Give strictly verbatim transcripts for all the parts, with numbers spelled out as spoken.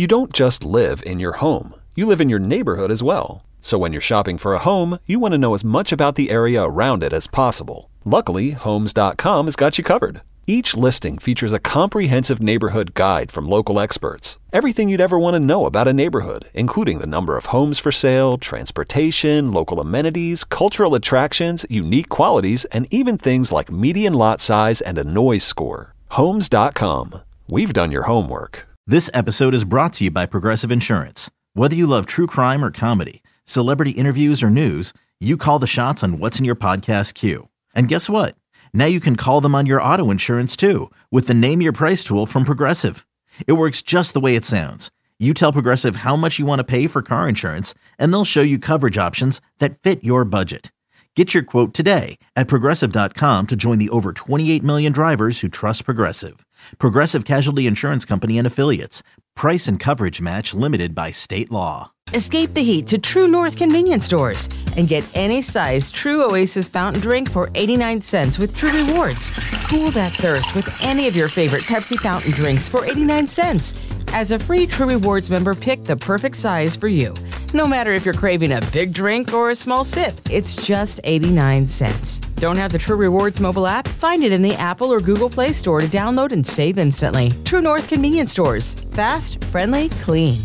You don't just live in your home. You live in your neighborhood as well. So when you're shopping for a home, you want to know as much about the area around it as possible. Luckily, Homes dot com has got you covered. Each listing features a comprehensive neighborhood guide from local experts. Everything you'd ever want to know about a neighborhood, including the number of homes for sale, transportation, local amenities, cultural attractions, unique qualities, and even things like median lot size and a noise score. Homes dot com. We've done your homework. This episode is brought to you by Progressive Insurance. Whether you love true crime or comedy, celebrity interviews or news, you call the shots on what's in your podcast queue. And guess what? Now you can call them on your auto insurance too with the Name Your Price tool from Progressive. It works just the way it sounds. You tell Progressive how much you want to pay for car insurance, and they'll show you coverage options that fit your budget. Get your quote today at Progressive dot com to join the over twenty-eight million drivers who trust Progressive. Progressive Casualty Insurance Company and Affiliates. Price and coverage match limited by state law. Escape the heat to True North convenience stores and get any size True Oasis fountain drink for eighty-nine cents with True Rewards. Cool that thirst with any of your favorite Pepsi fountain drinks for eighty-nine cents. As a free True Rewards member, pick the perfect size for you. No matter if you're craving a big drink or a small sip, it's just eighty-nine cents. Don't have the True Rewards mobile app? Find it in the Apple or Google Play Store to download and save instantly. True North convenience stores. Fast, friendly, clean.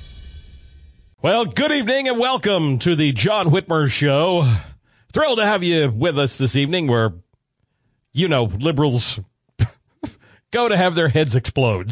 Well, good evening and welcome to the John Whitmer Show. Thrilled to have you with us this evening where, you know, liberals go to have their heads explode.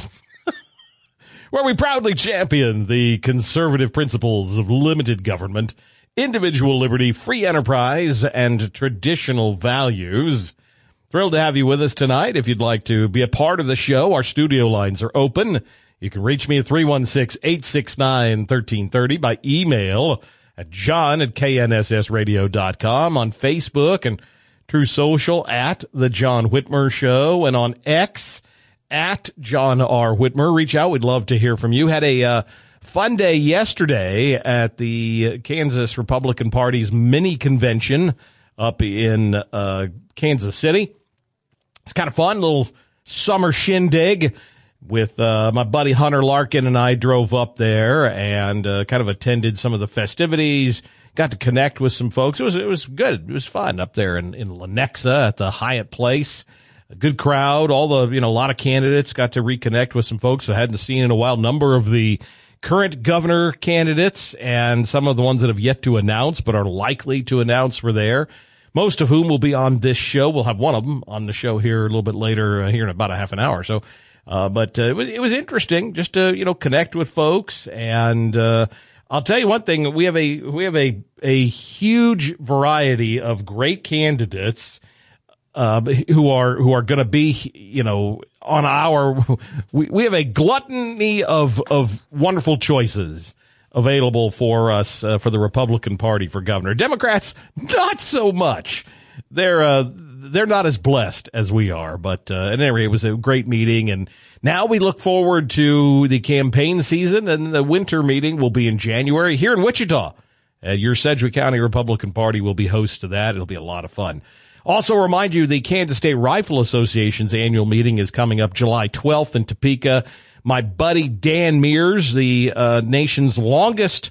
Where we proudly champion the conservative principles of limited government, individual liberty, free enterprise, and traditional values. Thrilled to have you with us tonight. If you'd like to be a part of the show, our studio lines are open. You can reach me at three one six, eight six nine, one three three zero by email at john at k n s s radio dot com, on Facebook and True Social at The John Whitmer Show, and on X at John R. Whitmer. Reach out. We'd love to hear from you. Had a uh, fun day yesterday at the Kansas Republican Party's mini convention up in uh, Kansas City. It's kind of fun, little summer shindig. With uh, my buddy Hunter Larkin and I drove up there and uh, kind of attended some of the festivities, got to connect with some folks. It was it was good. It was fun up there in, in Lenexa at the Hyatt Place. A good crowd. All the, you know, a lot of candidates got to reconnect with some folks I hadn't seen in a while. Number of the current governor candidates and some of the ones that have yet to announce but are likely to announce were there. Most of whom will be on this show. We'll have one of them on the show here a little bit later, uh, here in about a half an hour or so. Uh, but uh, it was it was interesting just to, you know, connect with folks. And uh, I'll tell you one thing: we have a we have a a huge variety of great candidates uh, who are who are going to be, you know, on our. We we have a gluttony of of wonderful choices available for us uh, for the Republican Party for governor. Democrats, not so much. They're uh, they're not as blessed as we are, but uh, at any rate, it was a great meeting, and now we look forward to the campaign season, and the winter meeting will be in January here in Wichita. Uh, your Sedgwick County Republican Party will be host to that. It'll be a lot of fun. Also remind you, the Kansas State Rifle Association's annual meeting is coming up July twelfth in Topeka. My buddy Dan Mears, the uh, nation's longest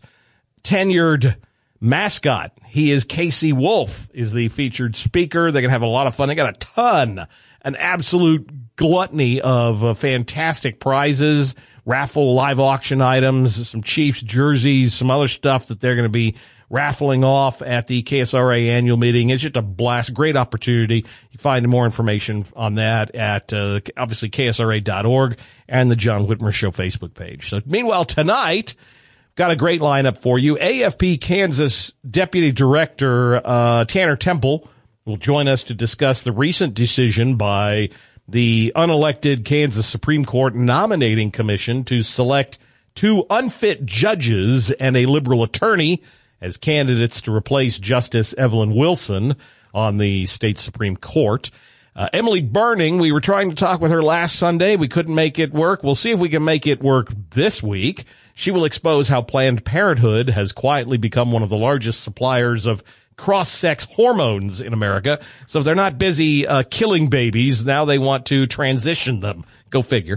tenured mascot, he is Casey Wolf, is the featured speaker. They're going to have a lot of fun. They got a ton, an absolute gluttony of uh, fantastic prizes, raffle live auction items, some Chiefs jerseys, some other stuff that they're going to be raffling off at the K S R A annual meeting. It's just a blast, great opportunity. You find more information on that at uh, obviously K S R A dot org and the John Whitmer Show Facebook page. So meanwhile, tonight, got a great lineup for you. A F P Kansas Deputy Director uh, Tanner Temple will join us to discuss the recent decision by the unelected Kansas Supreme Court Nominating Commission to select two unfit judges and a liberal attorney as candidates to replace Justice Evelyn Wilson on the state Supreme Court. Uh, Emily Burning, we were trying to talk with her last Sunday. We couldn't make it work. We'll see if we can make it work this week. She will expose how Planned Parenthood has quietly become one of the largest suppliers of cross-sex hormones in America. So if they're not busy uh, killing babies, now they want to transition them. Go figure.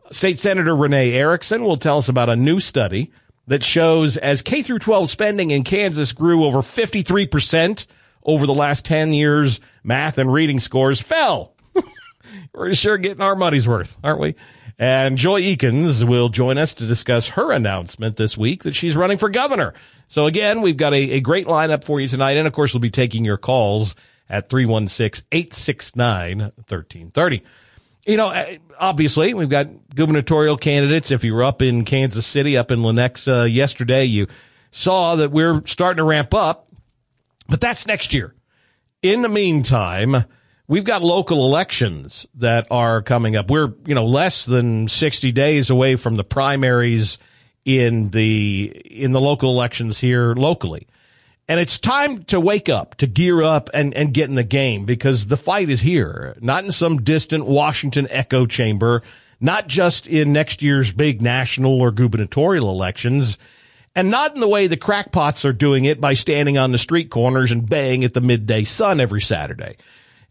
State Senator Renee Erickson will tell us about a new study that shows as K through twelve spending in Kansas grew over fifty-three percent over the last ten years, math and reading scores fell. We're sure getting our money's worth, aren't we? And Joy Eakins will join us to discuss her announcement this week that she's running for governor. So again, we've got a, a great lineup for you tonight. And of course, we'll be taking your calls at three one six, eight six nine, one three three zero. You know, obviously, we've got gubernatorial candidates. If you were up in Kansas City, up in Lenexa yesterday, you saw that we're starting to ramp up. But that's next year. In the meantime, we've got local elections that are coming up. We're, you know, less than sixty days away from the primaries in the in the local elections here locally. And it's time to wake up, to gear up and, and get in the game, because the fight is here, not in some distant Washington echo chamber, not just in next year's big national or gubernatorial elections, and not in the way the crackpots are doing it by standing on the street corners and baying at the midday sun every Saturday.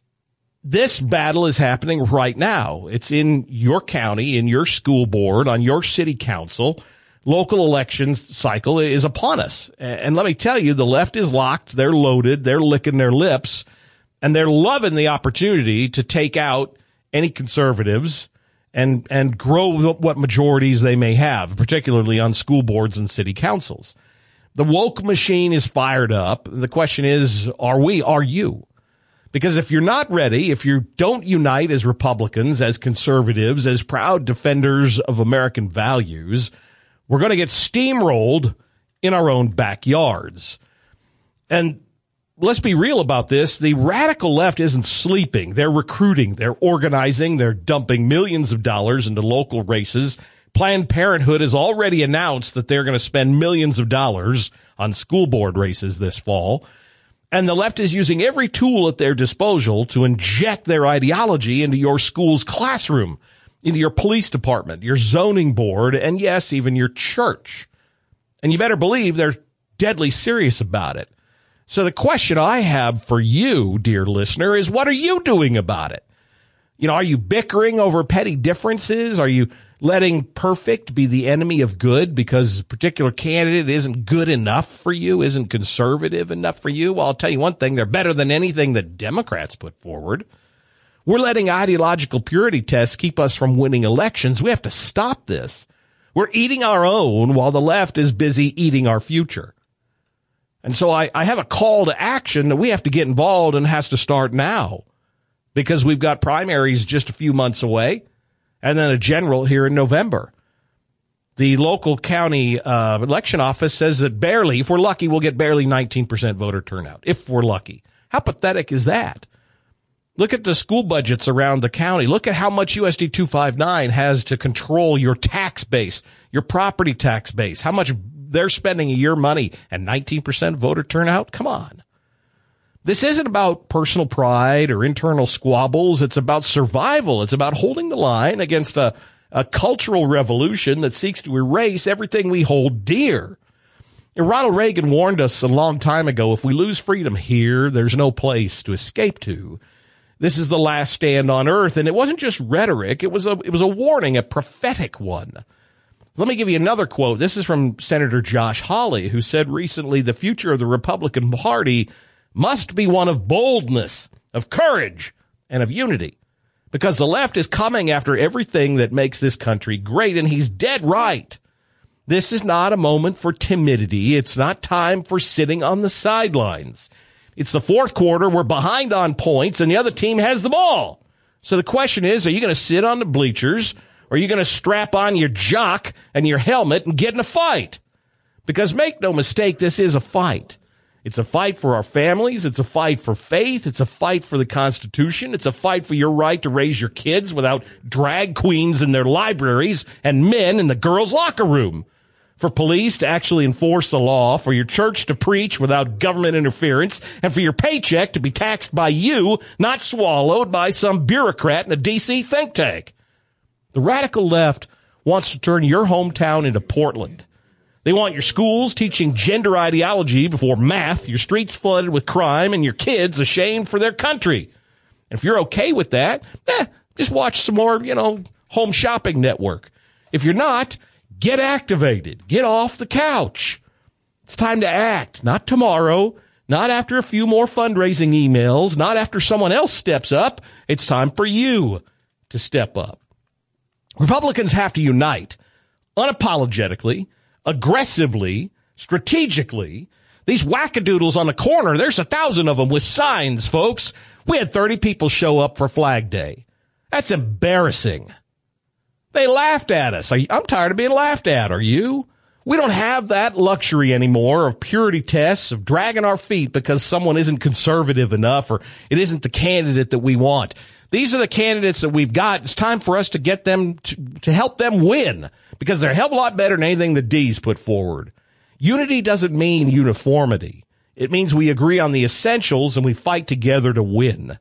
This battle is happening right now. It's in your county, in your school board, on your city council. Local elections cycle is upon us. And let me tell you, the left is locked. They're loaded. They're licking their lips. And they're loving the opportunity to take out any conservatives and, and grow what majorities they may have, particularly on school boards and city councils. The woke machine is fired up. The question is, are we, are you? Because if you're not ready, if you don't unite as Republicans, as conservatives, as proud defenders of American values, we're going to get steamrolled in our own backyards. And let's be real about this. The radical left isn't sleeping. They're recruiting. They're organizing. They're dumping millions of dollars into local races. Planned Parenthood has already announced that they're going to spend millions of dollars on school board races this fall. And the left is using every tool at their disposal to inject their ideology into your school's classroom, into your police department, your zoning board, and yes, even your church. And you better believe they're deadly serious about it. So the question I have for you, dear listener, is what are you doing about it? You know, are you bickering over petty differences? Are you letting perfect be the enemy of good because a particular candidate isn't good enough for you, isn't conservative enough for you? Well, I'll tell you one thing, they're better than anything that Democrats put forward. We're letting ideological purity tests keep us from winning elections. We have to stop this. We're eating our own while the left is busy eating our future. And so I, I have a call to action that we have to get involved and has to start now because we've got primaries just a few months away and then a general here in November. The local county uh, election office says that barely, if we're lucky, we'll get barely nineteen percent voter turnout, if we're lucky. How pathetic is that? Look at the school budgets around the county. Look at how much U S D two fifty-nine has to control your tax base, your property tax base, how much they're spending of your money, and nineteen percent voter turnout? Come on. This isn't about personal pride or internal squabbles. It's about survival. It's about holding the line against a, a cultural revolution that seeks to erase everything we hold dear. And Ronald Reagan warned us a long time ago, if we lose freedom here, there's no place to escape to. This is the last stand on earth. And it wasn't just rhetoric. It was a, it was a warning, a prophetic one. Let me give you another quote. This is from Senator Josh Hawley, who said recently, the future of the Republican Party must be one of boldness, of courage, and of unity. Because the left is coming after everything that makes this country great, and he's dead right. This is not a moment for timidity. It's not time for sitting on the sidelines. It's the fourth quarter. We're behind on points, and the other team has the ball. So the question is, are you going to sit on the bleachers, or are you going to strap on your jock and your helmet and get in a fight? Because make no mistake, this is a fight. It's a fight for our families. It's a fight for faith. It's a fight for the Constitution. It's a fight for your right to raise your kids without drag queens in their libraries and men in the girls' locker room. For police to actually enforce the law, for your church to preach without government interference, and for your paycheck to be taxed by you, not swallowed by some bureaucrat in a D C think tank. The radical left wants to turn your hometown into Portland. They want your schools teaching gender ideology before math, your streets flooded with crime, and your kids ashamed for their country. And if you're okay with that, eh, just watch some more, you know, home shopping network. If you're not, get activated. Get off the couch. It's time to act. Not tomorrow, not after a few more fundraising emails, not after someone else steps up. It's time for you to step up. Republicans have to unite unapologetically, aggressively, strategically. These wackadoodles on the corner, there's a thousand of them with signs, folks. We had thirty people show up for Flag Day. That's embarrassing. They laughed at us. I'm tired of being laughed at. Are you? We don't have that luxury anymore of purity tests, of dragging our feet because someone isn't conservative enough or it isn't the candidate that we want. These are the candidates that we've got. It's time for us to get them to, to help them win because they're a hell of a lot better than anything the D's put forward. Unity doesn't mean uniformity. It means we agree on the essentials and we fight together to win.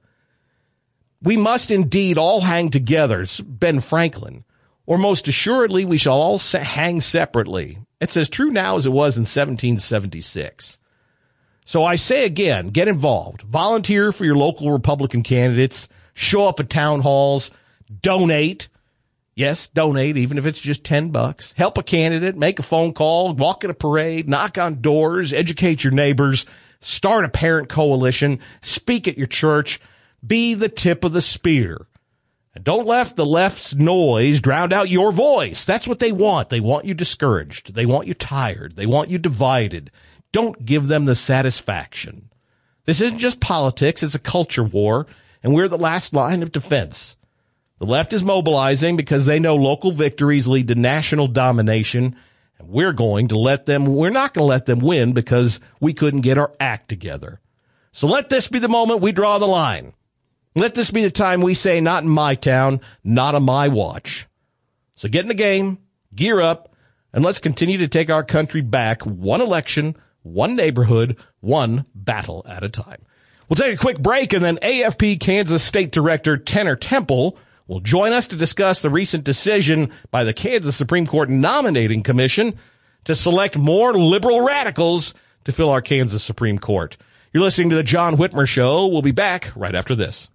We must indeed all hang together, it's Ben Franklin, or most assuredly we shall all hang separately. It's as true now as it was in seventeen seventy-six. So I say again, get involved. Volunteer for your local Republican candidates. Show up at town halls. Donate. Yes, donate, even if it's just ten bucks. Help a candidate. Make a phone call. Walk at a parade. Knock on doors. Educate your neighbors. Start a parent coalition. Speak at your church. Be the tip of the spear. And don't let the left's noise drown out your voice. That's what they want. They want you discouraged. They want you tired. They want you divided. Don't give them the satisfaction. This isn't just politics. It's a culture war, and we're the last line of defense. The left is mobilizing because they know local victories lead to national domination, and we're going to let them, we're not going to let them win because we couldn't get our act together. So let this be the moment we draw the line. Let this be the time we say, not in my town, not on my watch. So get in the game, gear up, and let's continue to take our country back one election, one neighborhood, one battle at a time. We'll take a quick break, and then A F P Kansas State Director Tanner Temple will join us to discuss the recent decision by the Kansas Supreme Court Nominating Commission to select more liberal radicals to fill our Kansas Supreme Court. You're listening to the John Whitmer Show. We'll be back right after this.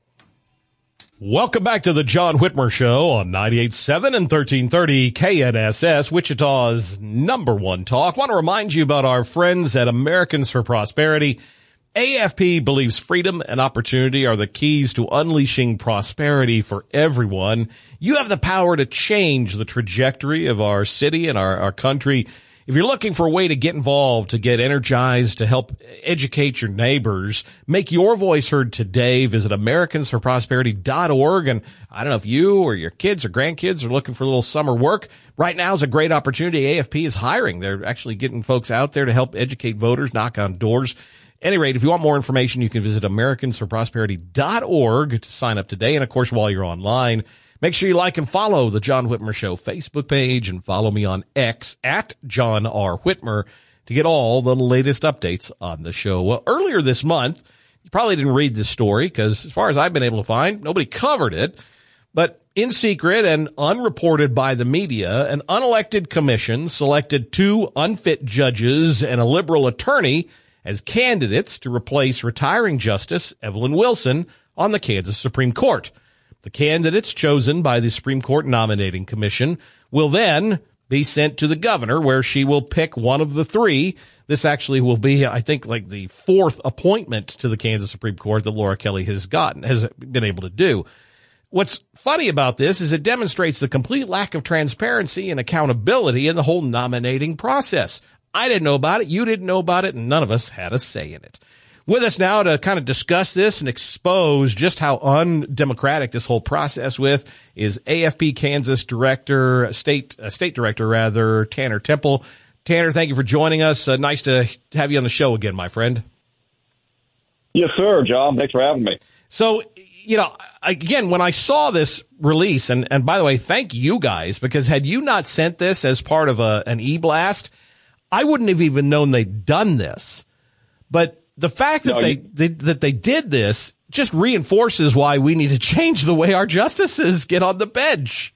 Welcome back to the John Whitmer Show on ninety-eight point seven and thirteen thirty K N S S, Wichita's number one talk. I want to remind you about our friends at Americans for Prosperity. A F P believes freedom and opportunity are the keys to unleashing prosperity for everyone. You have the power to change the trajectory of our city and our, our country. If you're looking for a way to get involved, to get energized, to help educate your neighbors, make your voice heard today, visit Americans for Prosperity dot org. And I don't know if you or your kids or grandkids are looking for a little summer work. Right now is a great opportunity. A F P is hiring. They're actually getting folks out there to help educate voters, knock on doors. At any rate, if you want more information, you can visit Americans for Prosperity dot org to sign up today. And, of course, while you're online, make sure you like and follow the John Whitmer Show Facebook page and follow me on X at John R. Whitmer to get all the latest updates on the show. Well, earlier this month, you probably didn't read this story because as far as I've been able to find, nobody covered it. But in secret and unreported by the media, an unelected commission selected two unfit judges and a liberal attorney as candidates to replace retiring Justice Evelyn Wilson on the Kansas Supreme Court. The candidates chosen by the Supreme Court Nominating Commission will then be sent to the governor, where she will pick one of the three. This actually will be, I think, like the fourth appointment to the Kansas Supreme Court that Laura Kelly has gotten, has been able to do. What's funny about this is it demonstrates the complete lack of transparency and accountability in the whole nominating process. I didn't know about it, you didn't know about it, and none of us had a say in it. With us now to kind of discuss this and expose just how undemocratic this whole process with is A F P Kansas Director, State uh, State Director rather, Tanner Temple. Tanner, thank you for joining us. Uh, nice to have you on the show again, my friend. Yes, sir, John. Thanks for having me. So, you know, again, when I saw this release, and, and by the way, thank you guys, because had you not sent this as part of a, an e-blast, I wouldn't have even known they'd done this. But the fact that no, they, they that they did this just reinforces why we need to change the way our justices get on the bench.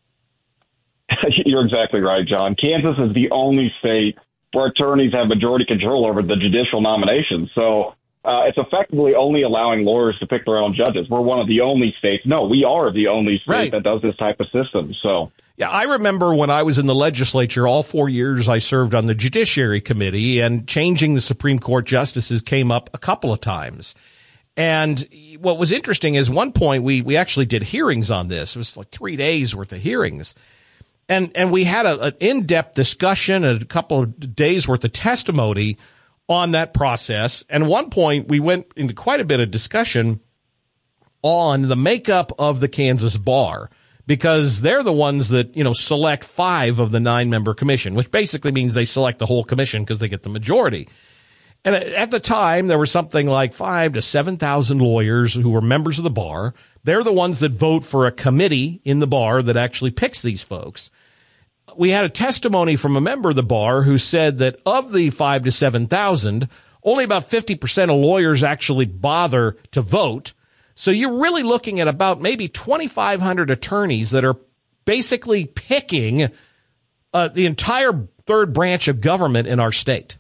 You're exactly right, John. Kansas is the only state where attorneys have majority control over the judicial nominations. So uh, it's effectively only allowing lawyers to pick their own judges. We're one of the only states. No, we are the only state right. that does this type of system. So. Yeah, I remember when I was in the legislature, all four years I served on the Judiciary Committee, and changing the Supreme Court justices came up a couple of times. And what was interesting is one point we, we actually did hearings on this. It was like three days worth of hearings. And and we had a, an in-depth discussion and a couple of days worth of testimony on that process. And at one point we went into quite a bit of discussion on the makeup of the Kansas bar, because they're the ones that, you know, select five of the nine-member commission, which basically means they select the whole commission because they get the majority. And at the time, there were something like five to seven thousand lawyers who were members of the bar. They're the ones that vote for a committee in the bar that actually picks these folks. We had a testimony from a member of the bar who said that of the five to seven thousand, only about fifty percent of lawyers actually bother to vote. So you're really looking at about maybe twenty-five hundred attorneys that are basically picking uh, the entire third branch of government in our state.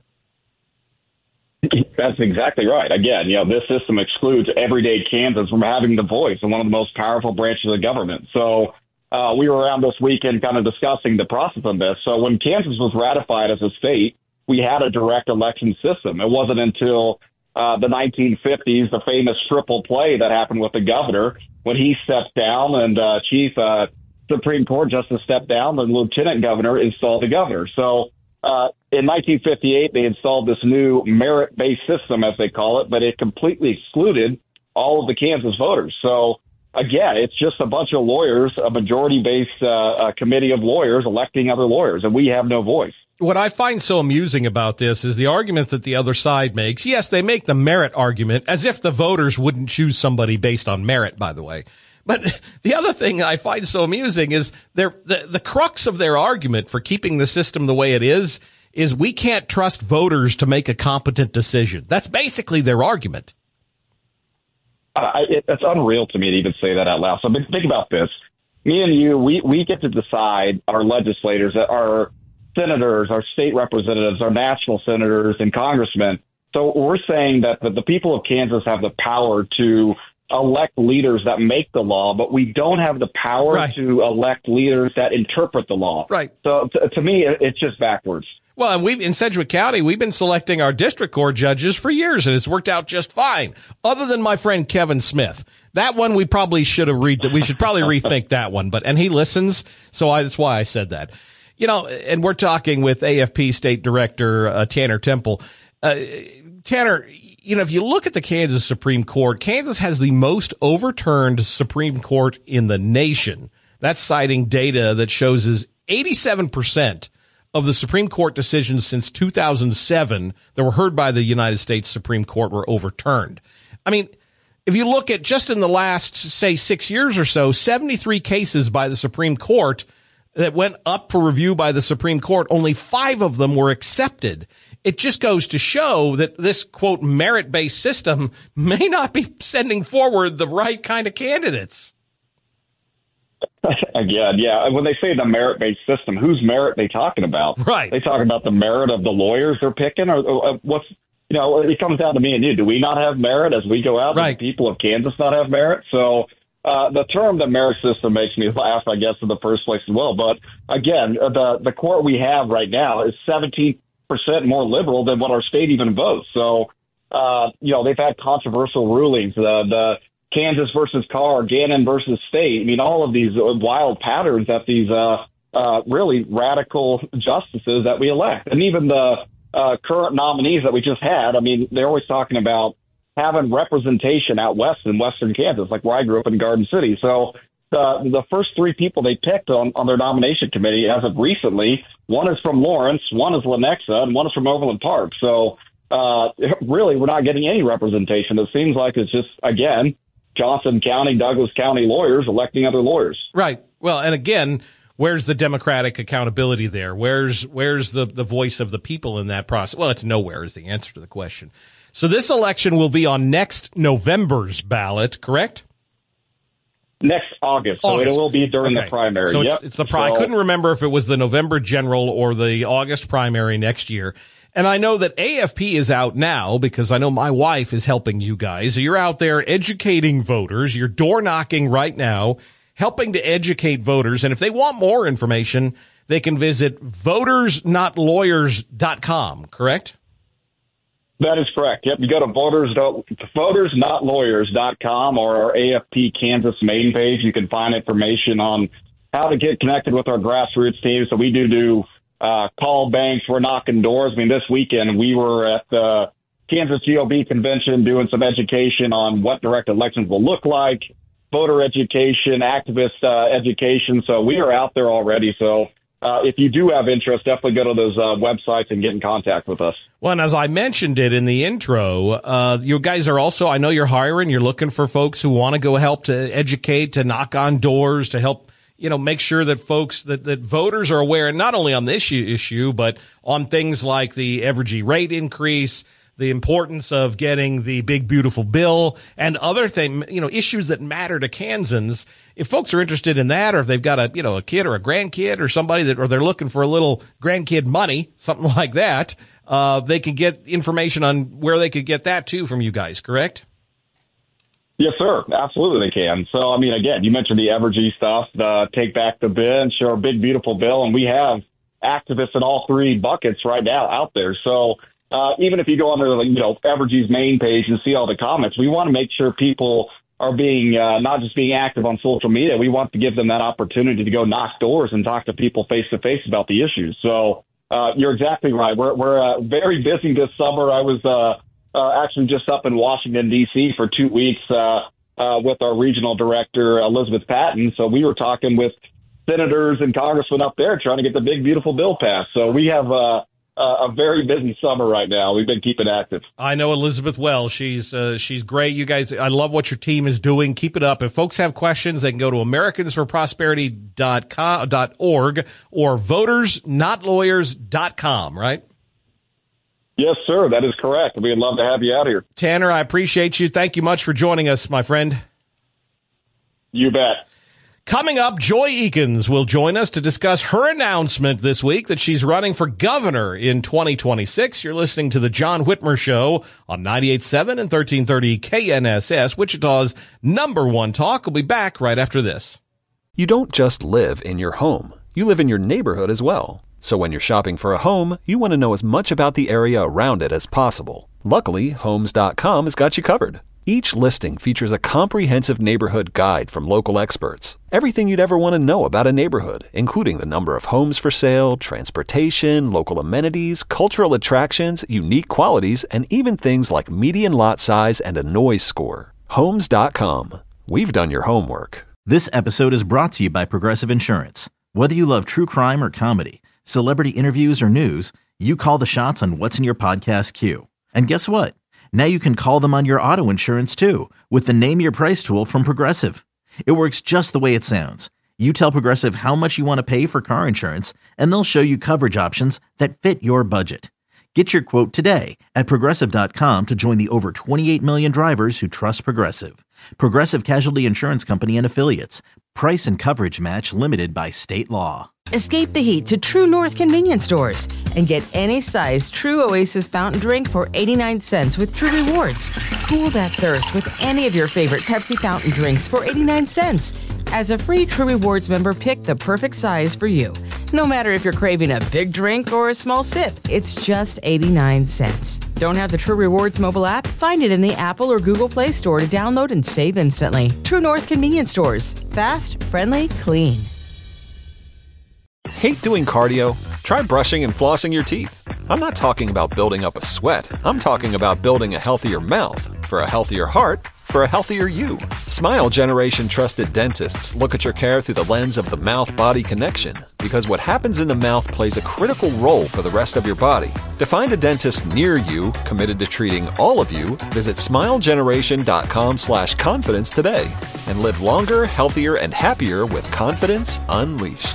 That's exactly right. Again, you know, this system excludes everyday Kansans from having the voice in one of the most powerful branches of government. So uh, we were around this weekend kind of discussing the process of this. So when Kansas was ratified as a state, we had a direct election system. It wasn't until uh, the nineteen fifties, the famous triple play that happened with the governor, when he stepped down and uh, Chief uh, Supreme Court Justice stepped down, the lieutenant governor installed the governor. So Uh, in nineteen fifty-eight, they installed this new merit-based system, as they call it, but it completely excluded all of the Kansas voters. So, again, it's just a bunch of lawyers, a majority-based uh, a committee of lawyers electing other lawyers, and we have no voice. What I find so amusing about this is the argument that the other side makes. Yes, they make the merit argument, as if the voters wouldn't choose somebody based on merit, by the way. But the other thing I find so amusing is their, the, the crux of their argument for keeping the system the way it is, is we can't trust voters to make a competent decision. That's basically their argument. Uh, it, it's unreal to me to even say that out loud. So think about this. Me and you, we, we get to decide, our legislators, our senators, our state representatives, our national senators and congressmen. So we're saying that the, the people of Kansas have the power to elect leaders that make the law, but we don't have the power right. to elect leaders that interpret the law. Right. So to, to me, it's just backwards. Well, and we've in Sedgwick County, we've been selecting our district court judges for years, and it's worked out just fine. Other than my friend Kevin Smith, that one we probably should have read that. We should probably rethink that one. But and he listens, so I, that's why I said that. You know, and we're talking with A F P State Director uh, Tanner Temple. Uh, Tanner, you know, if you look at the Kansas Supreme Court, Kansas has the most overturned Supreme Court in the nation. That's citing data that shows is eighty-seven percent of the Supreme Court decisions since two thousand seven that were heard by the United States Supreme Court were overturned. I mean, if you look at just in the last, say, six years or so, seventy-three cases by the Supreme Court that went up for review by the Supreme Court, only five of them were accepted. It just goes to show that this, quote, merit-based system may not be sending forward the right kind of candidates. Again, yeah. When they say the merit-based system, whose merit are they talking about? Right. They talking about the merit of the lawyers they're picking, or, or what's, you know, it comes down to me and you. Do we not have merit as we go out? Right. Do the people of Kansas not have merit? So uh, the term the merit system makes me laugh, I guess, in the first place as well. But again, the the court we have right now is seventeen percent more liberal than what our state even votes. So, uh, you know, they've had controversial rulings. The the Kansas versus Carr, Gannon versus State. I mean, all of these wild patterns that these uh, uh, really radical justices that we elect. And even the uh, current nominees that we just had, I mean, they're always talking about having representation out west in western Kansas, like where I grew up in Garden City. So the the first three people they picked on, on their nomination committee as of recently, one is from Lawrence, one is Lenexa, and one is from Overland Park. So uh, really, we're not getting any representation. It seems like it's just, again, Johnson County, Douglas County lawyers electing other lawyers. Right. Well, and again, where's the democratic accountability there? Where's where's the, the voice of the people in that process? Well, it's nowhere is the answer to the question. So this election will be on next November's ballot, correct? next August. So August. it will be during okay. the primary. So yep. it's, it's the pri- so, I couldn't remember if it was the November general or the August primary next year. And I know that A F P is out now because I know my wife is helping you guys. You're out there educating voters. You're door knocking right now, helping to educate voters. And if they want more information, they can visit voters not lawyers dot com, correct? That is correct. Yep. You go to voters, voters not lawyers dot com or our A F P Kansas main page. You can find information on how to get connected with our grassroots team. So we do do uh, call banks. We're knocking doors. I mean, this weekend we were at the Kansas G O B convention doing some education on what direct elections will look like, voter education, activist uh, education. So we are out there already. So Uh, if you do have interest, definitely go to those uh, websites and get in contact with us. Well, and as I mentioned it in the intro, uh, you guys are also, I know you're hiring, you're looking for folks who want to go help to educate, to knock on doors, to help, you know, make sure that folks, that, that voters are aware, and not only on this issue, issue, but on things like the Evergy rate increase, the importance of getting the big, beautiful bill, and other thing, you know, issues that matter to Kansans. If folks are interested in that, or if they've got a, you know, a kid or a grandkid or somebody that, or they're looking for a little grandkid money, something like that, uh, they can get information on where they could get that too from you guys, correct? Yes, sir. Absolutely they can. So, I mean, again, you mentioned the Evergy stuff, the Take Back the Bench, or Big Beautiful Bill, and we have activists in all three buckets right now out there. So, Uh, even if you go under, you know, Evergy's main page and see all the comments, we want to make sure people are being, uh, not just being active on social media. We want to give them that opportunity to go knock doors and talk to people face to face about the issues. So, uh, you're exactly right. We're, we're, uh, very busy this summer. I was, uh, uh, actually just up in Washington, D C for two weeks, uh, uh, with our regional director, Elizabeth Patton. So we were talking with senators and congressmen up there trying to get the big, beautiful bill passed. So we have, uh, Uh, a very busy summer right now. We've been keeping active. I know Elizabeth well. She's uh, she's great. You guys, I love what your team is doing. Keep it up. If folks have questions, they can go to americans for prosperity dot org or voters not lawyers dot com, right? Yes, sir. That is correct. We'd love to have you out here. Tanner, I appreciate you. Thank you much for joining us, my friend. You bet. Coming up, Joy Eakins will join us to discuss her announcement this week that she's running for governor in twenty twenty-six. You're listening to the John Whitmer Show on ninety-eight point seven and thirteen thirty K N S S, Wichita's number one talk. We'll be back right after this. You don't just live in your home. You live in your neighborhood as well. So when you're shopping for a home, you want to know as much about the area around it as possible. Luckily, homes dot com has got you covered. Each listing features a comprehensive neighborhood guide from local experts. Everything you'd ever want to know about a neighborhood, including the number of homes for sale, transportation, local amenities, cultural attractions, unique qualities, and even things like median lot size and a noise score. homes dot com. We've done your homework. This episode is brought to you by Progressive Insurance. Whether you love true crime or comedy, celebrity interviews or news, you call the shots on what's in your podcast queue. And guess what? Now you can call them on your auto insurance too with the Name Your Price tool from Progressive. It works just the way it sounds. You tell Progressive how much you want to pay for car insurance, and they'll show you coverage options that fit your budget. Get your quote today at progressive dot com to join the over twenty-eight million drivers who trust Progressive. Progressive Casualty Insurance Company and Affiliates. Price and coverage match limited by state law. Escape the heat to True North convenience stores and get any size True Oasis fountain drink for eighty-nine cents with True Rewards. Cool that thirst with any of your favorite Pepsi fountain drinks for eighty-nine cents. As a free True Rewards member, pick the perfect size for you. No matter if you're craving a big drink or a small sip, it's just eighty-nine cents. Don't have the True Rewards mobile app? Find it in the Apple or Google Play Store to download and save instantly. True North convenience stores. Fast, friendly, clean. Hate doing cardio? Try brushing and flossing your teeth. I'm not talking about building up a sweat. I'm talking about building a healthier mouth for a healthier heart for a healthier you. Smile Generation trusted dentists look at your care through the lens of the mouth-body connection, because what happens in the mouth plays a critical role for the rest of your body. To find a dentist near you committed to treating all of you, visit smile generation dot com slash confidence today and live longer, healthier, and happier with confidence unleashed.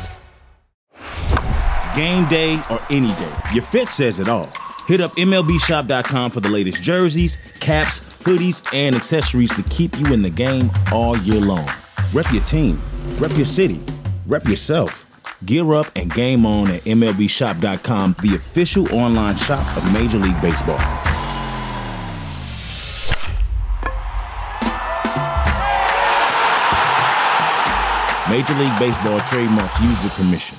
Game day or any day, your fit says it all. Hit up M L B shop dot com for the latest jerseys, caps, hoodies, and accessories to keep you in the game all year long. Rep your team, rep your city, rep yourself. Gear up and game on at M L B shop dot com, the official online shop of Major League Baseball. Major League Baseball trademarks used with permission.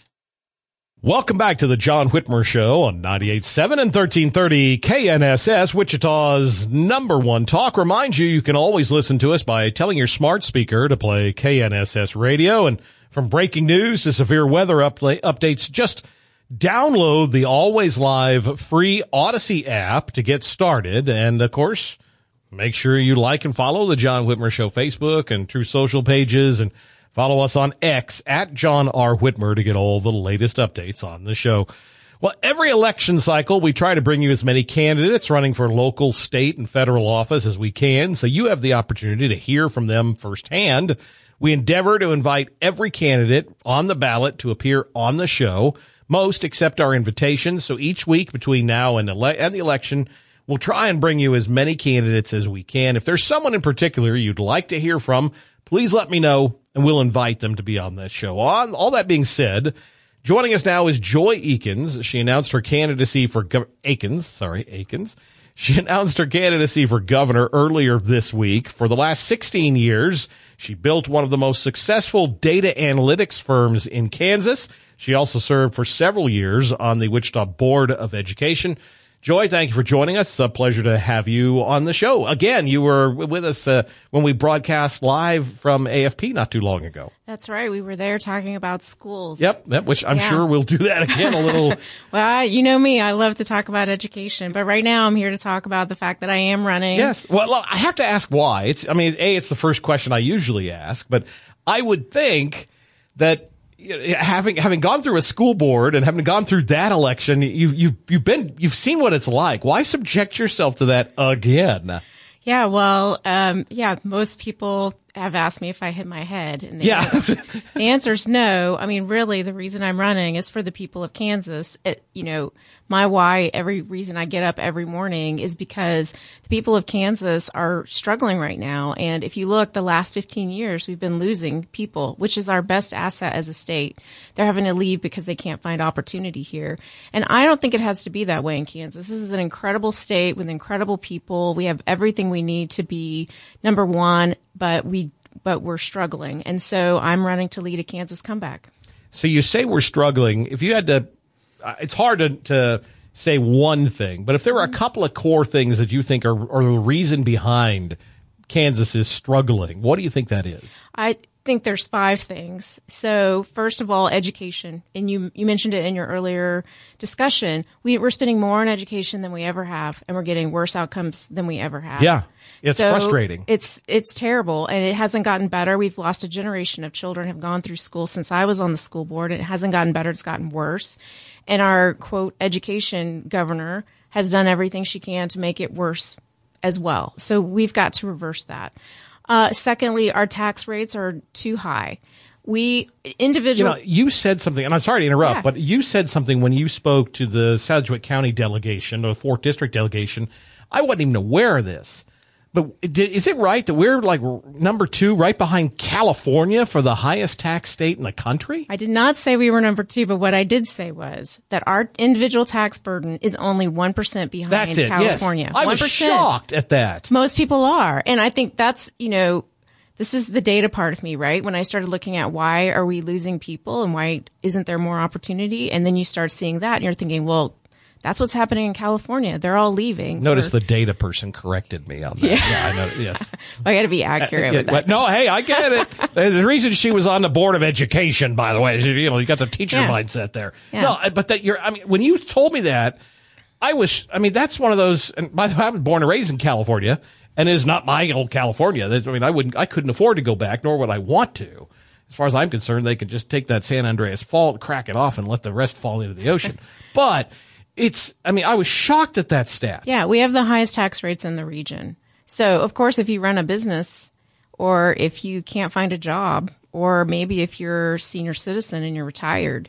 Welcome back to the John Whitmer Show on ninety-eight point seven and thirteen thirty K N S S, Wichita's number one talk. Reminds you, you can always listen to us by telling your smart speaker to play K N S S radio. And from breaking news to severe weather upla- updates, just download the Always Live free Odyssey app to get started. And, of course, make sure you like and follow the John Whitmer Show Facebook and True Social pages, and follow us on X at John R. Whitmer to get all the latest updates on the show. Well, every election cycle, we try to bring you as many candidates running for local, state, and federal office as we can, so you have the opportunity to hear from them firsthand. We endeavor to invite every candidate on the ballot to appear on the show. Most accept our invitations, so each week between now and, ele- and the election, we'll try and bring you as many candidates as we can. If there's someone in particular you'd like to hear from, please let me know, and we'll invite them to be on that show. On all that being said, joining us now is Joy Akins. She announced her candidacy for gov- Akins. Sorry, Akins. She announced her candidacy for governor earlier this week. For the last sixteen years, she built one of the most successful data analytics firms in Kansas. She also served for several years on the Wichita Board of Education. Joy, thank you for joining us. It's a pleasure to have you on the show. Again, you were with us uh, when we broadcast live from A F P not too long ago. That's right. We were there talking about schools. Yep, yep which I'm yeah. sure we'll do that again a little. Well, I, you know me. I love to talk about education. But right now I'm here to talk about the fact that I am running. Yes. Well, look, I have to ask why. It's. I mean, A, it's the first question I usually ask. But I would think that having having gone through a school board and having gone through that election, you've you've you've been you've seen what it's like. Why subject yourself to that again? Yeah, well, um, yeah, most people have asked me if I hit my head. And the, yeah. the answer is no. I mean, really, the reason I'm running is for the people of Kansas. It, you know, my why, every reason I get up every morning is because the people of Kansas are struggling right now. And if you look, the last fifteen years, we've been losing people, which is our best asset as a state. They're having to leave because they can't find opportunity here. And I don't think it has to be that way in Kansas. This is an incredible state with incredible people. We have everything we need to be number one, but we but we're struggling. And so I'm running to lead a Kansas comeback. So you say we're struggling. If you had to, uh, it's hard to, to say one thing, but if there were a couple of core things that you think are, are the reason behind Kansas is struggling, what do you think that is? I think there's five things. So first of all, education. And you you mentioned it in your earlier discussion. We, we're spending more on education than we ever have, and we're getting worse outcomes than we ever have. Yeah. It's so frustrating. It's it's terrible, and it hasn't gotten better. We've lost a generation of children have gone through school since I was on the school board, and it hasn't gotten better. It's gotten worse. And our, quote, education governor has done everything she can to make it worse as well. So we've got to reverse that. Uh, secondly, our tax rates are too high. We individual. You know, you said something, and I'm sorry to interrupt, Yeah. but you said something when you spoke to the Sedgwick County delegation or the fourth District delegation. I wasn't even aware of this. But did, is it right that we're like number two, right behind California for the highest tax state in the country? I did not say we were number two, but what I did say was that our individual tax burden is only one percent behind That's it, California. yes. I was one percent. shocked at that. Most people are. And I think that's, you know, this is the data part of me, right? When I started looking at why are we losing people and why isn't there more opportunity? And then you start seeing that and you're thinking, well, that's what's happening in California. They're all leaving. Notice for, the data person corrected me on that. Yeah. Yeah, I know. Yes. I got to be accurate Yeah, with that. No, hey, I get it. There's the reason she was on the Board of Education, by the way. You know, you got the teacher Yeah. mindset there. Yeah. No, but that you're, I mean, when you told me that, I was, I mean, that's one of those, and by the way, I was born and raised in California, and it is not my old California. That's, I mean, I wouldn't, I couldn't afford to go back, nor would I want to. As far as I'm concerned, they could just take that San Andreas Fault, crack it off, and let the rest fall into the ocean. But it's, I mean, I was shocked at that stat. Yeah, we have the highest tax rates in the region. So, of course, if you run a business or if you can't find a job or maybe if you're a senior citizen and you're retired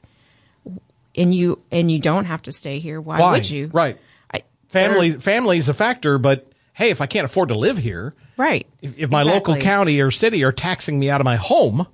and you and you don't have to stay here, why, Why? would you? Right. I, Family, family's a factor, but hey, if I can't afford to live here, Right. If, if my Exactly. local county or city are taxing me out of my home,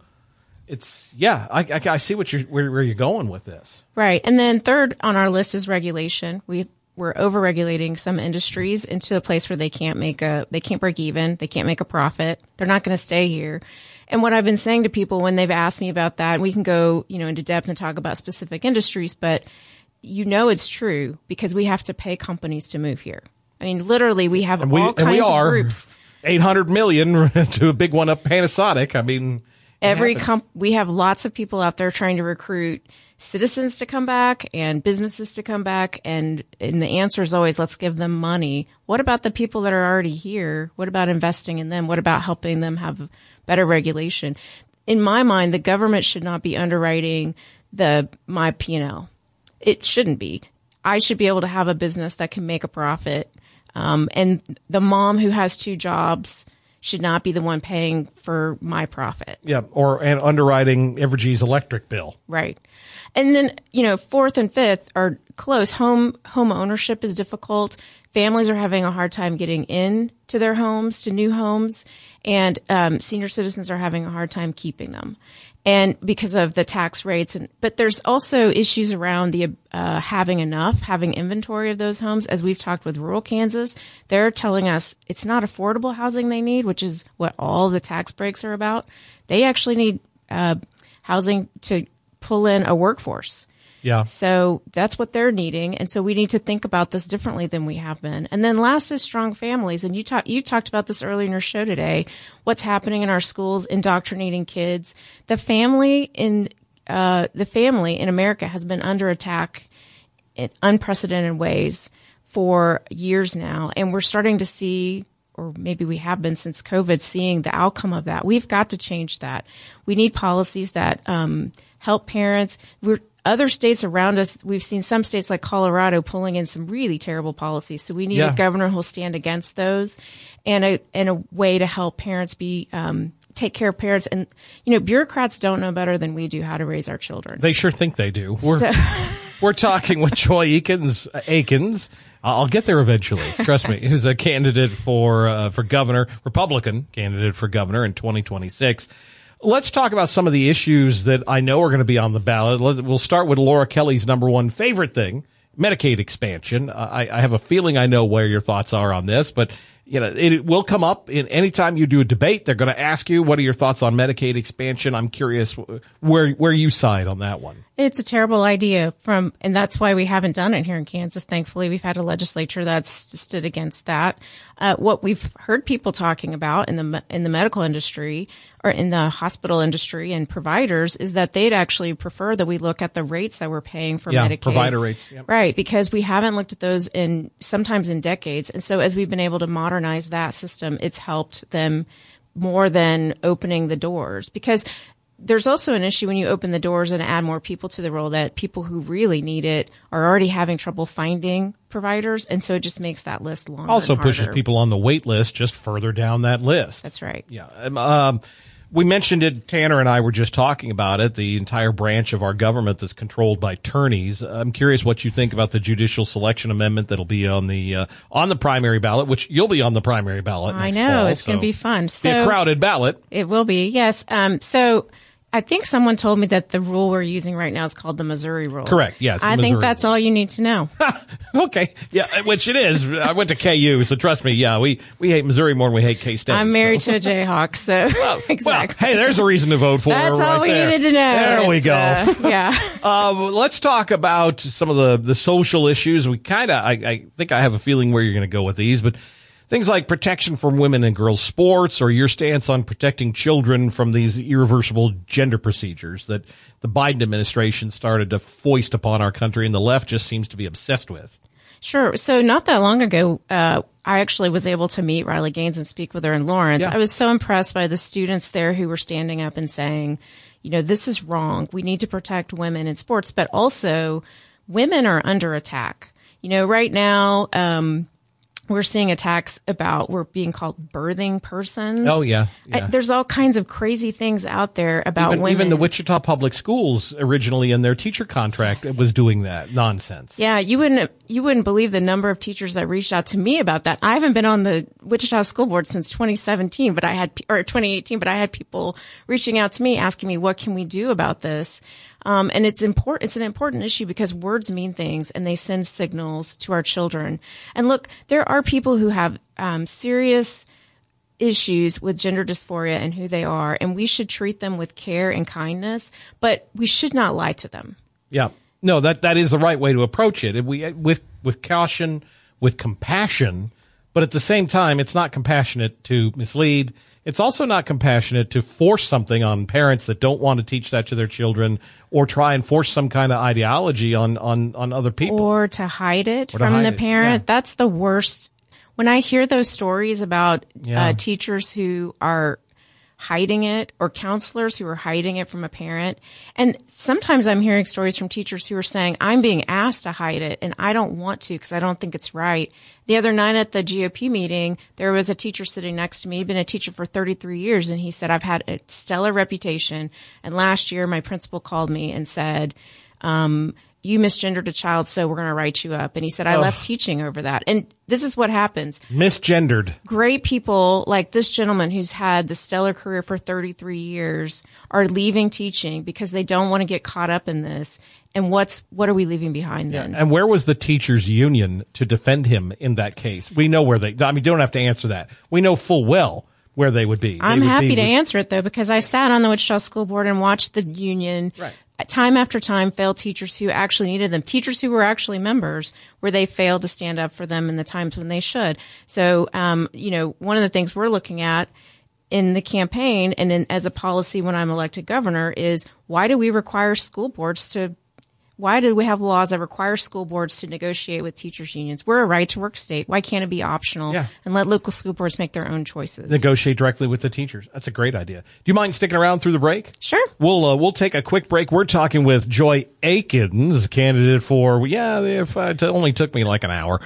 it's, yeah, I, I, I see what you're, where, where you're going with this. Right. And then third on our list is regulation. We we're over-regulating some industries into a place where they can't make a, they can't break even. They can't make a profit. They're not going to stay here. And what I've been saying to people when they've asked me about that, and we can go, you know, into depth and talk about specific industries, but you know, it's true because we have to pay companies to move here. I mean, literally we have And we, all and kinds we of are groups. eight hundred million to a big one up Panasonic. I mean, it Every happens. comp, we have lots of people out there trying to recruit citizens to come back and businesses to come back. And, and the answer is always, let's give them money. What about the people that are already here? What about investing in them? What about helping them have better regulation? In my mind, the government should not be underwriting the, my P and L. It shouldn't be. I should be able to have a business that can make a profit. Um, and the mom who has two jobs should not be the one paying for my profit. Yeah, or and underwriting Evergy's electric bill. Right. And then, you know, fourth and fifth are close. Home home ownership is difficult. Families are having a hard time getting in to their homes, to new homes, and um, senior citizens are having a hard time keeping them. And because of the tax rates, and but there's also issues around the uh, having enough, having inventory of those homes. As we've talked with rural Kansas, they're telling us it's not affordable housing they need, which is what all the tax breaks are about. They actually need uh, housing to pull in a workforce. Yeah. So that's what they're needing. And so we need to think about this differently than we have been. And then last is strong families. And you talk, you talked about this earlier in your show today, what's happening in our schools, indoctrinating kids. The family in, uh, the family in America has been under attack in unprecedented ways for years now. And we're starting to see, or maybe we have been since COVID, seeing the outcome of that. We've got to change that. We need policies that, um, help parents. We're, Other states around us, we've seen some states like Colorado pulling in some really terrible policies. So we need Yeah. a governor who'll stand against those, and a and a way to help parents be um, take care of parents. And you know, bureaucrats don't know better than we do how to raise our children. They sure think they do. We're So- we're talking with Joy Akins. Uh, Akins. I'll get there eventually. Trust me. Who's a candidate for uh, for governor, Republican candidate for governor in twenty twenty-six. Let's talk about some of the issues that I know are going to be on the ballot. We'll start with Laura Kelly's number one favorite thing, Medicaid expansion. I, I have a feeling I know where your thoughts are on this, but you know, it will come up in any time you do a debate. They're going to ask you, what are your thoughts on Medicaid expansion? I'm curious where where you side on that one. It's a terrible idea from, and that's why we haven't done it here in Kansas. Thankfully, we've had a legislature that's stood against that. Uh, what we've heard people talking about in the in the medical industry or in the hospital industry and providers is that they'd actually prefer that we look at the rates that we're paying for Yeah, Medicaid. provider rates. Yep. Right, because we haven't looked at those in sometimes in decades. And so as we've been able to modernize that system, it's helped them more than opening the doors. Because there's also an issue when you open the doors and add more people to the role that people who really need it are already having trouble finding providers. And so it just makes that list longer. Also and pushes harder. people on the wait list just further down that list. That's right. Yeah. Um, um, we mentioned it. Tanner and I were just talking about it. The entire branch of our government that's controlled by attorneys. I'm curious what you think about the judicial selection amendment that'll be on the uh, on the primary ballot, which you'll be on the primary ballot. I next know. fall, It's going to so be fun. Be So a crowded ballot. It will be. Yes. Um, so I think someone told me that the rule we're using right now is called the Missouri rule. Correct. Yes. I think that's all you need to know. Okay. Yeah. Which it is. I went to K U, so trust me. Yeah. We we hate Missouri more than we hate K-State. I'm married so. to a Jayhawk, so Well, exactly. well, hey, there's a reason to vote for her That's all right we there. needed to know. There we It's, go. uh, yeah. Um, let's talk about some of the, the social issues. We kind of, I, I think I have a feeling where you're going to go with these, but things like protection from women and girls sports, or your stance on protecting children from these irreversible gender procedures that the Biden administration started to foist upon our country and the left just seems to be obsessed with. Sure. So not that long ago, uh, I actually was able to meet Riley Gaines and speak with her in Lawrence. Yeah. I was so impressed by the students there who were standing up and saying, you know, this is wrong. We need to protect women in sports, but also women are under attack. You know, right now, um, we're seeing attacks about we're being called birthing persons. Oh, yeah. yeah. I, there's all kinds of crazy things out there about even, women. Even the Wichita Public Schools originally in their teacher contract yes. was doing that nonsense. Yeah, you wouldn't you wouldn't believe the number of teachers that reached out to me about that. I haven't been on the Wichita School Board since twenty seventeen, but I had or twenty eighteen, but I had people reaching out to me asking me what can we do about this. Um, and it's important, it's an important issue because words mean things and they send signals to our children. And look, there are people who have, um, serious issues with gender dysphoria and who they are, and we should treat them with care and kindness, but we should not lie to them. Yeah. No, that, that is the right way to approach it. We, with, with caution, with compassion, but at the same time, it's not compassionate to mislead. It's also not compassionate to force something on parents that don't want to teach that to their children or try and force some kind of ideology on, on, on other people. Or to hide it or from hide the it. parent. Yeah. That's the worst. When I hear those stories about Yeah. uh, teachers who are hiding it or counselors who are hiding it from a parent. And sometimes I'm hearing stories from teachers who are saying, I'm being asked to hide it and I don't want to because I don't think it's right. The other night at the G O P meeting, there was a teacher sitting next to me. He'd been a teacher for thirty-three years. And he said, I've had a stellar reputation. And last year, my principal called me and said, um, you misgendered a child, so we're going to write you up. And he said, I oh. left teaching over that. And this is what happens. Misgendered. Great people like this gentleman who's had the stellar career for thirty-three years are leaving teaching because they don't want to get caught up in this. And what's what are we leaving behind then? Yeah. And where was the teachers union to defend him in that case? We know where they, I mean, you don't have to answer that. We know full well where they would be. They I'm would happy be to with, answer it though, because I sat on the Wichita School Board and watched the union. Right. Time after time failed teachers who actually needed them, teachers who were actually members, where they failed to stand up for them in the times when they should. So, um, you know, one of the things we're looking at in the campaign and in, as a policy when I'm elected governor is why do we require school boards to Why did we have laws that require school boards to negotiate with teachers' unions? We're a right-to-work state. Why can't it be optional yeah. and let local school boards make their own choices? Negotiate directly with the teachers. That's a great idea. Do you mind sticking around through the break? Sure. We'll uh, we'll take a quick break. We're talking with Joy Akins, candidate for yeah. If uh, it only took me like an hour,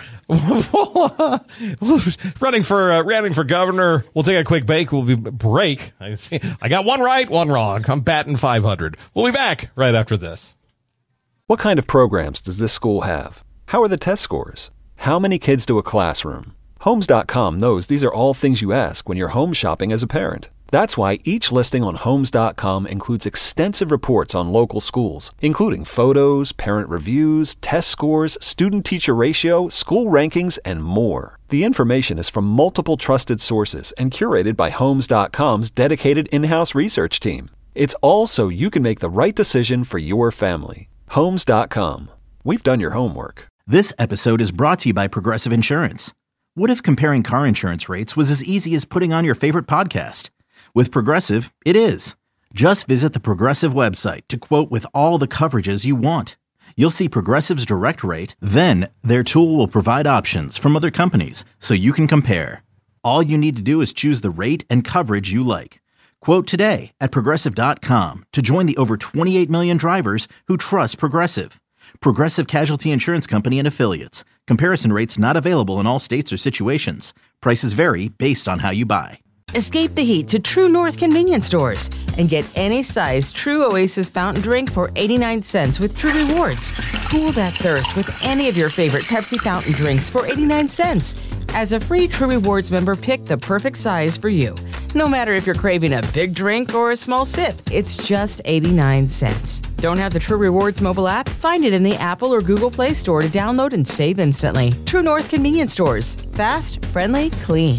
running for uh, running for governor. We'll take a quick break. We'll be break. I, see, I got one right, one wrong. I'm batting five hundred. We'll be back right after this. What kind of programs does this school have? How are the test scores? How many kids do a classroom? Homes dot com knows these are all things you ask when you're home shopping as a parent. That's why each listing on Homes dot com includes extensive reports on local schools, including photos, parent reviews, test scores, student-teacher ratio, school rankings, and more. The information is from multiple trusted sources and curated by Homes dot com's dedicated in-house research team. It's all so you can make the right decision for your family. Homes dot com. We've done your homework. This episode is brought to you by Progressive Insurance. What if comparing car insurance rates was as easy as putting on your favorite podcast? With Progressive, it is. Just visit the Progressive website to quote with all the coverages you want. You'll see Progressive's direct rate, then their tool will provide options from other companies so you can compare. All you need to do is choose the rate and coverage you like. Quote today at Progressive dot com to join the over twenty-eight million drivers who trust Progressive. Progressive Casualty Insurance Company and Affiliates. Comparison rates not available in all states or situations. Prices vary based on how you buy. Escape the heat to True North convenience stores and get any size True Oasis fountain drink for eighty-nine cents with True Rewards. Cool that thirst with any of your favorite Pepsi fountain drinks for eighty-nine cents. As a free True Rewards member, pick the perfect size for you. No matter if you're craving a big drink or a small sip, it's just eighty-nine cents. Don't have the True Rewards mobile app? Find it in the Apple or Google Play Store to download and save instantly. True North convenience stores. Fast, friendly, clean.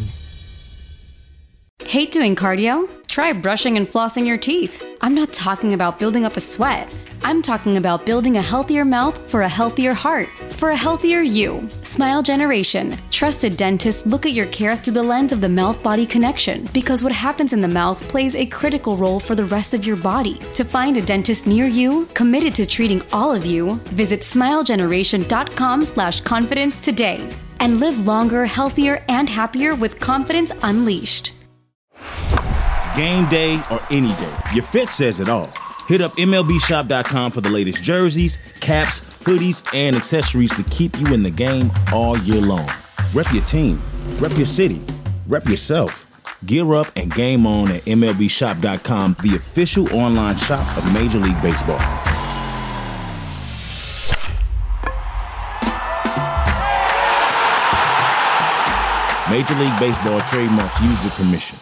Hate doing cardio? Try brushing and flossing your teeth. I'm not talking about building up a sweat. I'm talking about building a healthier mouth for a healthier heart, for a healthier you. Smile Generation. Trusted dentists look at your care through the lens of the mouth-body connection because what happens in the mouth plays a critical role for the rest of your body. To find a dentist near you, committed to treating all of you, visit smilegeneration.com slash confidence today and live longer, healthier, and happier with confidence unleashed. Game day or any day, your fit says it all. Hit up M L B shop dot com for the latest jerseys, caps, hoodies, and accessories to keep you in the game all year long. Rep your team, rep your city, rep yourself. Gear up and game on at M L B shop dot com, the official online shop of Major League Baseball. Major League Baseball trademark used with permission.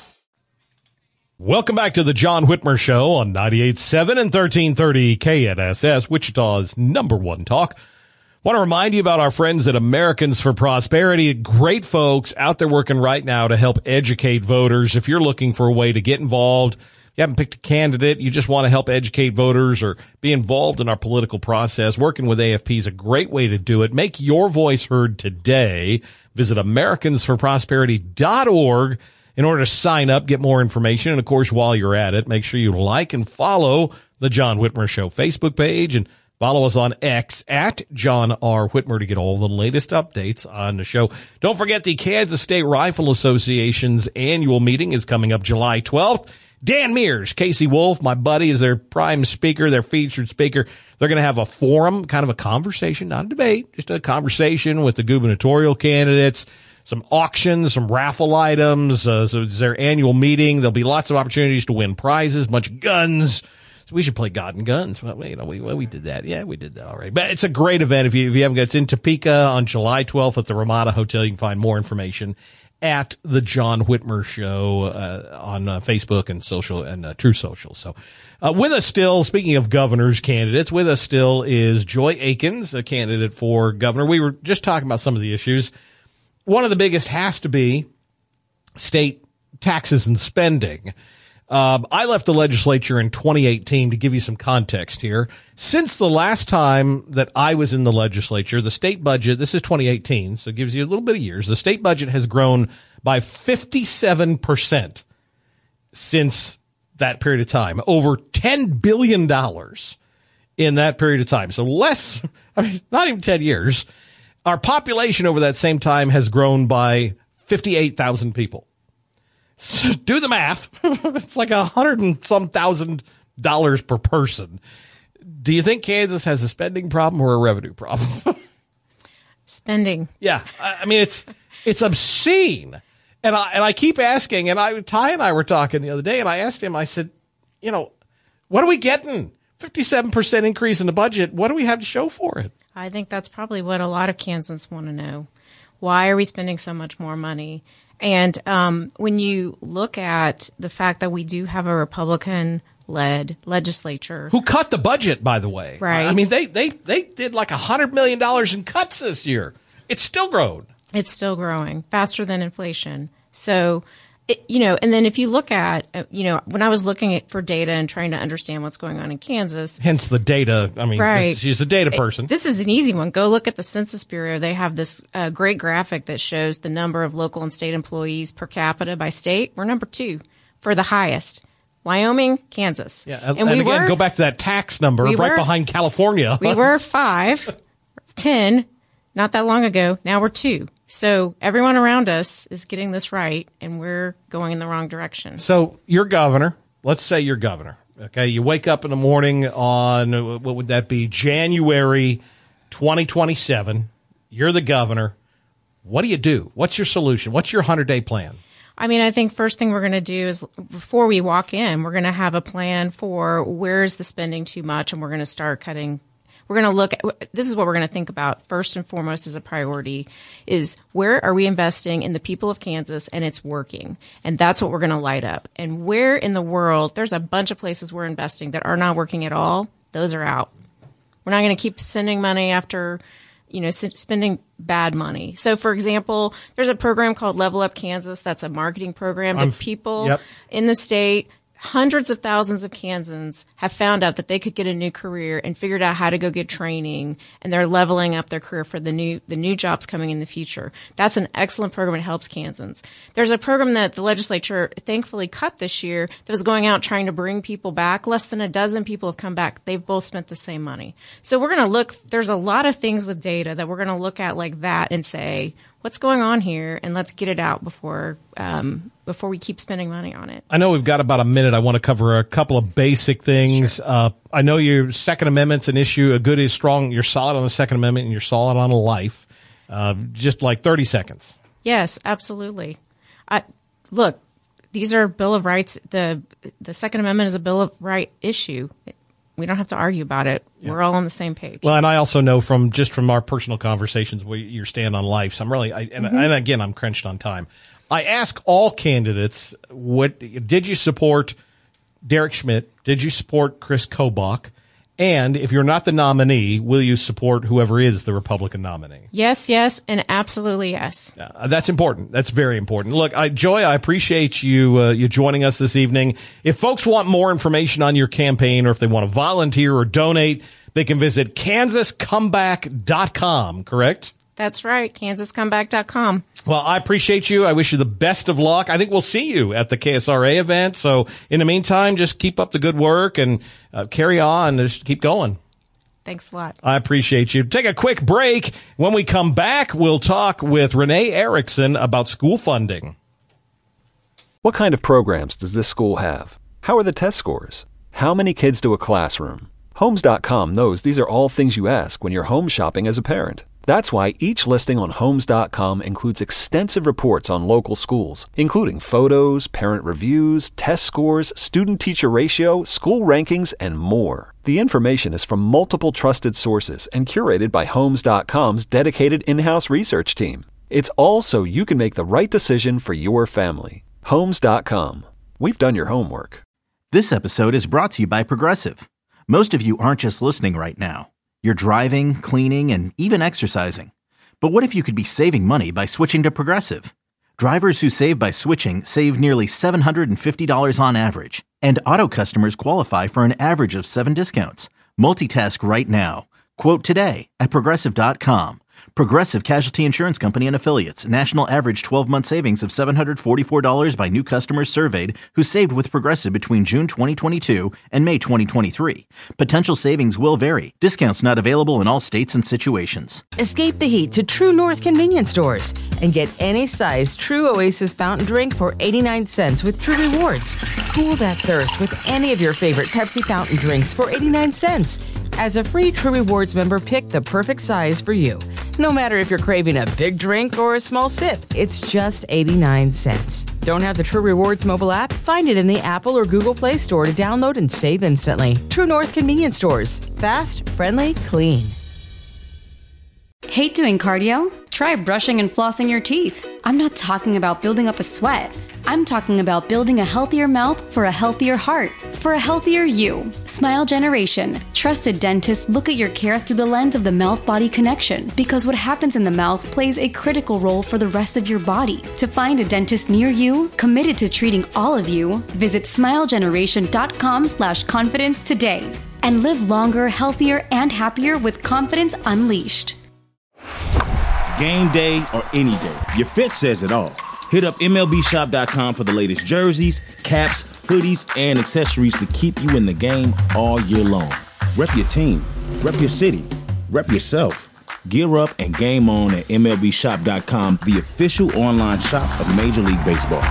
Welcome back to the John Whitmer Show on ninety-eight point seven and thirteen thirty K N S S, Wichita's number one talk. Want to remind you about our friends at Americans for Prosperity. Great folks out there working right now to help educate voters. If you're looking for a way to get involved, you haven't picked a candidate, you just want to help educate voters or be involved in our political process, working with A F P is a great way to do it. Make your voice heard today. Visit Americans for Prosperity dot org in order to sign up, get more information. And, of course, while you're at it, make sure you like and follow the John Whitmer Show Facebook page and follow us on X at John R. Whitmer to get all the latest updates on the show. Don't forget the Kansas State Rifle Association's annual meeting is coming up July twelfth. Dan Mears, Casey Wolf, my buddy, is their prime speaker, their featured speaker. They're going to have a forum, kind of a conversation, not a debate, just a conversation with the gubernatorial candidates, some auctions, some raffle items. Uh, so it's their annual meeting. There'll be lots of opportunities to win prizes, bunch of guns. So we should play God and Guns. Well, you know, we, well, we did that. Yeah, we did that already. But it's a great event. If you, if you haven't got it, it's in Topeka on July twelfth at the Ramada Hotel. You can find more information at the John Whitmer Show uh, on uh, Facebook and social and uh, True Social. So uh, with us still, speaking of governor's candidates, with us still is Joy Akins, a candidate for governor. We were just talking about some of the issues. One of the biggest has to be state taxes and spending. Um, I left the legislature in twenty eighteen. To give you some context here. Since the last time that I was in the legislature, the state budget, this is twenty eighteen, so it gives you a little bit of years. The state budget has grown by fifty-seven percent since that period of time, over ten billion dollars in that period of time. So less, I mean, not even ten years. Our population over that same time has grown by fifty-eight thousand people. So do the math. It's like a hundred and some thousand dollars per person. Do you think Kansas has a spending problem or a revenue problem? Spending. Yeah. I mean, it's, it's obscene. And I, and I keep asking, and I, Ty and I were talking the other day, and I asked him, I said, you know, what are we getting? fifty-seven percent increase in the budget. What do we have to show for it? I think that's probably what a lot of Kansans want to know. Why are we spending so much more money? And um, when you look at the fact that we do have a Republican-led legislature. Who cut the budget, by the way. Right. I mean, they, they, they did like one hundred million dollars in cuts this year. It's still grown. It's still growing faster than inflation. So, it, you know, and then if you look at, uh, you know, when I was looking at for data and trying to understand what's going on in Kansas. Hence the data. I mean, right. this, she's a data person. It, this is an easy one. Go look at the Census Bureau. They have this uh, great graphic that shows the number of local and state employees per capita by state. We're number two for the highest. Wyoming, Kansas. Yeah, and, and we and again, were, go back to that tax number we right were, behind California. We were five, ten, not that long ago. Now we're two. So everyone around us is getting this right, and we're going in the wrong direction. So you're governor. Let's say you're governor. Okay, you wake up in the morning on, what would that be, January twenty twenty-seven. You're the governor. What do you do? What's your solution? What's your hundred-day plan? I mean, I think first thing we're going to do is before we walk in, we're going to have a plan for where is the spending too much, and we're going to start cutting. We're going to look at, this is what we're going to think about first and foremost as a priority is where are we investing in the people of Kansas and it's working? And that's what we're going to light up. And where in the world, there's a bunch of places we're investing that are not working at all. Those are out. We're not going to keep sending money after, you know, spending bad money. So, for example, there's a program called Level Up Kansas. That's a marketing program that people yep. in the state, hundreds of thousands of Kansans have found out that they could get a new career and figured out how to go get training, and they're leveling up their career for the new the new jobs coming in the future. That's an excellent program. It helps Kansans. There's a program that the legislature thankfully cut this year that was going out trying to bring people back. Less than a dozen people have come back. They've both spent the same money. So we're going to look – there's a lot of things with data that we're going to look at like that and say – what's going on here, and let's get it out before um, before we keep spending money on it. I know we've got about a minute. I want to cover a couple of basic things. Sure. Uh, I know your Second Amendment's an issue. A good is strong. You're solid on the Second Amendment, and you're solid on life. Uh, just like thirty seconds. Yes, absolutely. I, look, these are Bill of Rights. The the Second Amendment is a Bill of Rights issue. We don't have to argue about it. Yeah. We're all on the same page. Well, and I also know from just from our personal conversations where your stand on life. So I'm really, I, and, mm-hmm. and again, I'm crunched on time. I ask all candidates, what did you support Derek Schmidt? Did you support Chris Kobach? And if you're not the nominee, will you support whoever is the Republican nominee? Yes, yes, and absolutely yes. Uh, that's important. That's very important. Look, I, Joy, I appreciate you uh, you joining us this evening. If folks want more information on your campaign or if they want to volunteer or donate, they can visit kansas comeback dot com, correct? That's right, kansas comeback dot com. Well, I appreciate you. I wish you the best of luck. I think we'll see you at the K S R A event. So in the meantime, just keep up the good work and uh, carry on and just keep going. Thanks a lot. I appreciate you. Take a quick break. When we come back, we'll talk with Renee Erickson about school funding. What kind of programs does this school have? How are the test scores? How many kids do a classroom? Homes dot com knows these are all things you ask when you're home shopping as a parent. That's why each listing on Homes dot com includes extensive reports on local schools, including photos, parent reviews, test scores, student-teacher ratio, school rankings, and more. The information is from multiple trusted sources and curated by Homes dot com's dedicated in-house research team. It's all so you can make the right decision for your family. Homes dot com. We've done your homework. This episode is brought to you by Progressive. Most of you aren't just listening right now. You're driving, cleaning, and even exercising. But what if you could be saving money by switching to Progressive? Drivers who save by switching save nearly seven hundred fifty dollars on average. And auto customers qualify for an average of seven discounts. Multitask right now. Quote today at progressive dot com. Progressive Casualty Insurance Company and Affiliates. National average twelve-month savings of seven hundred forty-four dollars by new customers surveyed who saved with Progressive between June twenty twenty-two and May twenty twenty-three. Potential savings will vary. Discounts not available in all states and situations. Escape the heat to True North convenience stores and get any size True Oasis fountain drink for eighty-nine cents with True Rewards. Cool that thirst with any of your favorite Pepsi fountain drinks for eighty-nine cents. As a free True Rewards member, pick the perfect size for you. No matter if you're craving a big drink or a small sip, it's just eighty-nine cents. Don't have the True Rewards mobile app? Find it in the Apple or Google Play Store to download and save instantly. True North convenience stores. Fast, friendly, clean. Hate doing cardio? Try brushing and flossing your teeth. I'm not talking about building up a sweat. I'm talking about building a healthier mouth for a healthier heart, for a healthier you. Smile Generation. Trusted dentists look at your care through the lens of the mouth-body connection because what happens in the mouth plays a critical role for the rest of your body. To find a dentist near you, committed to treating all of you, visit smile generation dot com slash confidence today and live longer, healthier, and happier with confidence unleashed. Game day or any day, your fit says it all. Hit up M L B shop dot com for the latest jerseys, caps, hoodies, and accessories to keep you in the game all year long. Rep your team, rep your city, rep yourself. Gear up and game on at M L B shop dot com, the official online shop of Major League Baseball.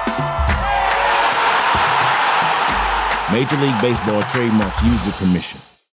Major League Baseball trademark used with permission.